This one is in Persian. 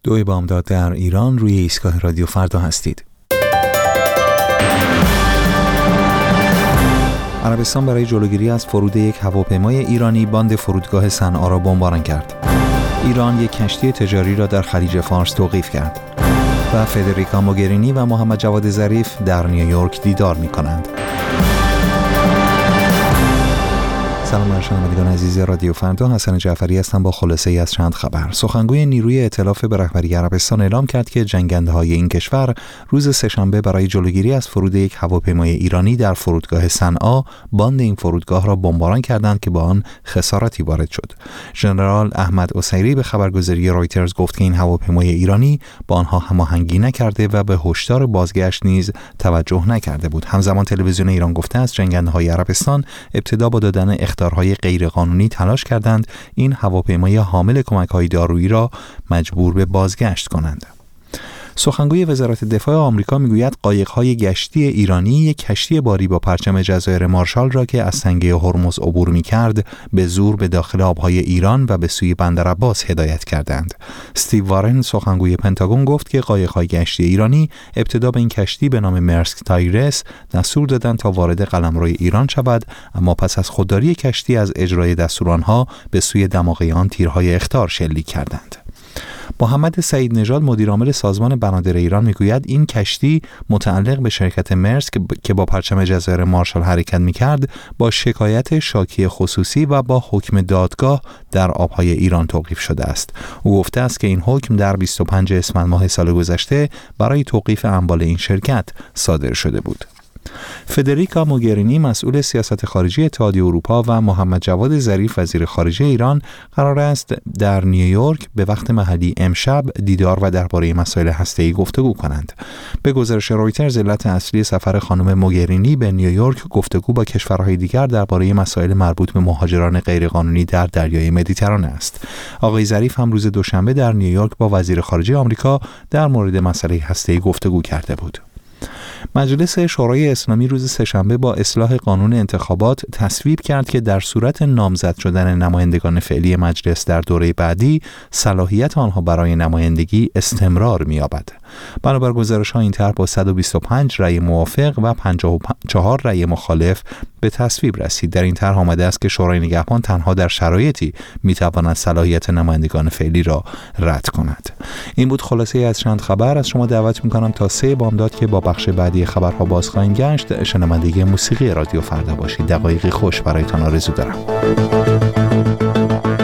دو بامداد در ایران روی ایستگاه رادیو فردا هستید. عربستان برای جلوگیری از فرود یک هواپیمای ایرانی باند فرودگاه صنعا را بمباران کرد. ایران یک کشتی تجاری را در خلیج فارس توقیف کرد. و فدریکا موگرینی و محمد جواد ظریف در نیویورک دیدار می‌کنند. سلام بر شنوندگان عزیز رادیو فردا، حسن جعفری هستم با خلاصه‌ای از چند خبر. سخنگوی نیروی ائتلاف به رهبری عربستان اعلام کرد که جنگنده‌های این کشور روز سه‌شنبه برای جلوگیری از فرود یک هواپیمای ایرانی در فرودگاه صنعا باند این فرودگاه را بمباران کردند که با آن خساراتی وارد شد. ژنرال احمد عسیری به خبرگزاری رایترز گفت که این هواپیمای ایرانی با آنها هماهنگی نکرده و به هشدار بازگشت نیز توجه نکرده بود. همزمان تلویزیون ایران گفته است جنگنده‌های عربستان ابتدا با دادن اخطارهای غیرقانونی تلاش کردند این هواپیمای حامل کمک‌های دارویی را مجبور به بازگشت کنند. سخنگوی وزارت دفاع آمریکا میگوید قایق‌های گشتی ایرانی یک کشتی باری با پرچم جزایر مارشال را که از تنگه هرمز عبور می‌کرد به زور به داخل آب‌های ایران و به سوی بندر عباس هدایت کردند. استیو وارن سخنگوی پنتاگون گفت که قایق‌های گشتی ایرانی ابتدا به این کشتی به نام مرسک تایرس دستور دادند تا وارد قلمروی ایران شود، اما پس از خودداری کشتی از اجرای دستور آنها به سوی دماغه آن تیرهای اخطار شلیک کردند. محمد سعید نژاد مدیرعامل سازمان بنادر ایران میگوید این کشتی متعلق به شرکت مرسک که با پرچم جزایر مارشال حرکت میکرد با شکایت شاکی خصوصی و با حکم دادگاه در آبهای ایران توقیف شده است. او گفته است که این حکم در 25 اسفند ماه سال گذشته برای توقیف اموال این شرکت صادر شده بود. فدریکا موگرینی مسئول سیاست خارجی اتحادیه اروپا و محمد جواد ظریف وزیر خارجه ایران قرار است در نیویورک به وقت محلی امشب دیدار و درباره مسائل هسته‌ای گفتگو کنند. به گزارش رویترز علت اصلی سفر خانم موگرینی به نیویورک گفتگو با کشورهای دیگر درباره مسائل مربوط به مهاجران غیرقانونی در دریای مدیترانه است. آقای ظریف هم روز دوشنبه در نیویورک با وزیر خارجه آمریکا در مورد مسئله هسته‌ای گفتگو کرده بود. مجلس شورای اسلامی روز سه‌شنبه با اصلاح قانون انتخابات تصویب کرد که در صورت نامزد شدن نمایندگان فعلی مجلس در دوره بعدی صلاحیت آنها برای نمایندگی استمرار می‌یابد. بنابر گزارش‌ها این طرح با 125 رأی موافق و 54 رأی مخالف به تصویب رسید. در این طرح آمده است که شورای نگهبان تنها در شرایطی می‌تواند صلاحیت نمایندگان فعلی را رد کند. این بود خلاصه از چند خبر. از شما دعوت می‌کنم تا 3 بامداد که با بخش بعدی خبرها باز خواهیم گشت شنونده موسیقی رادیو فردا باشید. دقایقی خوش برایتان آرزو دارم.